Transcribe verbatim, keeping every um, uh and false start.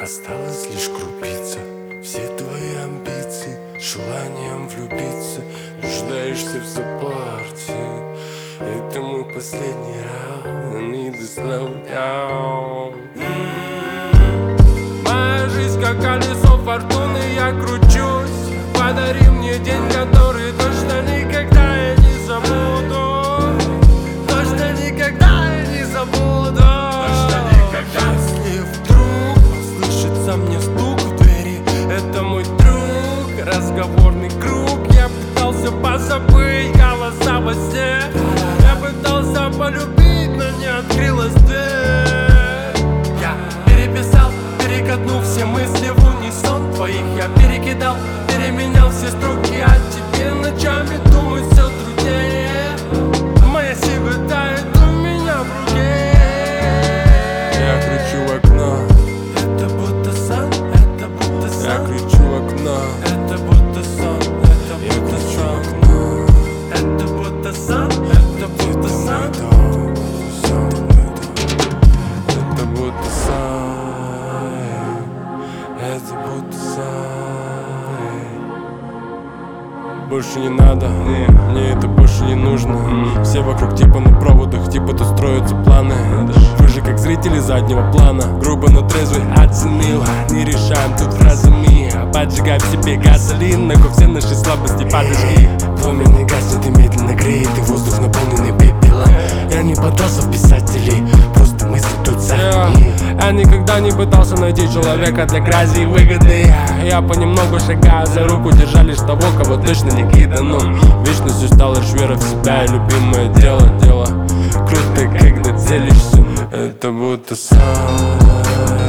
Осталась лишь крупица. Все твои амбиции, желанием влюбиться, нуждаешься в саппорте. Это мой последний раунд, I need to slow down. Моя жизнь как колесо фортуны, я кручусь. Подари мне день, который точно никогда я не забуду. Точно никогда я не забуду. Точно никогда. Если вдруг послышится мне стук в двери, это мой друг, разговорный круг. Я пытался позабыть голоса во сне, я пытался полюбить, но не открылась дверь. Я переписал, перекатнув все мысли в унисон. Твоих я перекидал, переменял все строки, а тебе ночами думать все труднее. Моя сила тает у меня в руке. Я кричу в окно, это будто сон, это будто сон. Я кричу в окно, это будто сон, это будто сон. Это будто сон, это будто сон. Это будто сон, это будто сон. Больше не надо, мне это больше не нужно. Все вокруг типа на проводах, типа тут строятся планы. Вы же как зрители заднего плана, грубо, но трезвый оценил. Не решаем тут фразами, поджигаем в себе газолин. Нахуй все наши слабости подожги. Пламенный гаснет и медленно греет, и воздух наполненный пепелом. Я не пытался в писателей, просто мысли тут сами. Я никогда не пытался найти человека для грязи и выгоды. Я понемногу шагаю за руку, держа лишь того, кого точно не кидано. Вечностью стала лишь вера в себя и любимое дело. Дело круто, когда делишься. Это будто сон.